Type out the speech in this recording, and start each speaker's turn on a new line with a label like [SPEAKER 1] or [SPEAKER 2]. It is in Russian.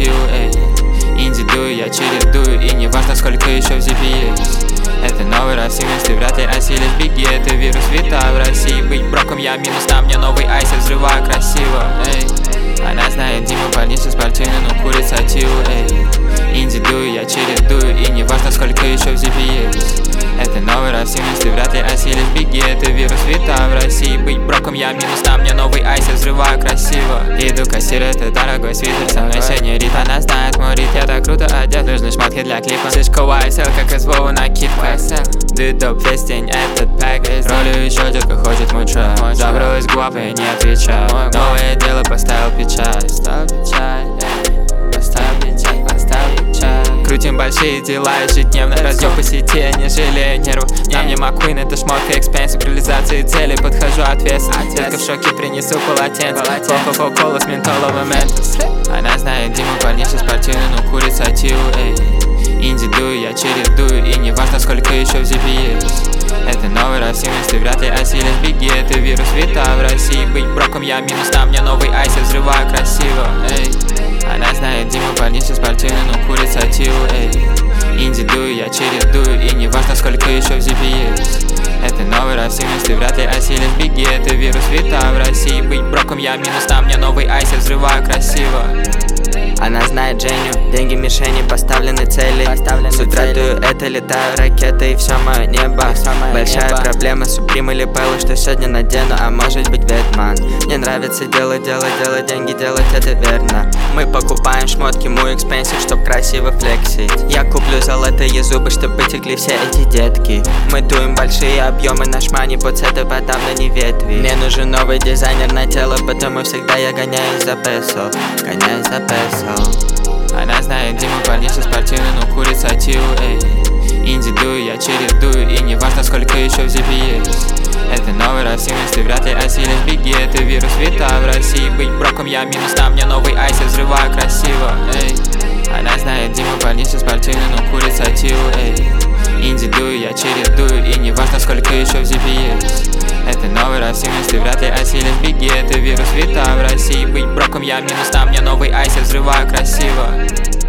[SPEAKER 1] сатил, эй. Инди дую, я чередую, и не важно, сколько еще в зипе есть. Это новый Росинус, ты вряд ли осилишь, беги, это вирус вита в России. Быть броком я минус, на мне новый айс, я взрываю красиво, эй. Она знает Диму, парниша спортивный, но курит сатил, эй. Инди дую, я чередую, и не важно, сколько еще в зипе есть. Это новый Росинус, ты вряд ли осилишь, беги, это вирус вита в России. Быть броком я минус, на мне новый айс, я взрываю красиво. Иду кассир, это дорогой свитер, со мной сеньорит, она знает мой рит, я так круто одет, нужны шмотки для клипа. Слишком YSL, как из Вовы накидка. Дует доп весь день этот пэк, ролю еще детка хочет мой трек. Забрал из губ и не отвечаю, новое дело поставил печать. Крутим большие дела ежедневно, раздел по сети, не жалею нервов. На мне Маккуин, это шмотка экспенсив, к реализации цели подхожу ответственно. Детка в шоке, принесу полотенце, кока-кола с ментоловым ментос. Она знает Диму, парниша спортивный, но курит сатил, эй. Инди дую, я чередую, и не важно, сколько еще в зипе есть. Это новый Росинус, ты вряд ли осилишь, беги, это вирус вита в России. Быть броком я минус, на мне новый айс, я взрываю красиво, эй. Она знает Диму, парниша спортивный, но курит сатил, эй. Инди дую, я чередую, и не важно, сколько еще в зипе есть. Это новый Росинус, ты вряд ли осилишь, беги, это вирус вита в России. Быть броком я минус, на мне новый айс, я взрываю красиво.
[SPEAKER 2] Она знает Женю, деньги мишени, поставлены цели. С утра дую, это летаю ракеты и все мое небо. Большая проблема, Суприм или Беллу, что сегодня надену, а может быть Бэтмен. Мне нравится делать деньги, делать это верно. Мы покупаем шмотки, мой экспенсив, чтоб красиво флексить. Я куплю золотые зубы, чтоб потекли все эти детки. Мы дуем большие объемы, наш мани под сеты, подавно не ветви. Мне нужен новый дизайнер на тело, потому всегда я гоняюсь за песо. Гоняюсь за песо.
[SPEAKER 1] Она знает Диму, парниша спортивный, но курит сатил, эй. Инди дую, я чередую, и не важно, сколько еще в зипе есть. Это новый Росинус, ты вряд ли осилишь, беги, это вирус вита в России. Быть броком я минус, на мне новый айс, я взрываю красиво, эй. Она знает Диму, парниша спортивный, но курит сатил, эй. Инди дую, я чередую, и не важно, сколько еще в зипе есть. Это новый Росинус, ты вряд ли осилишь, беги, это вирус вита в России. Быть броком я минус, на мне новый айс, я взрываю красиво.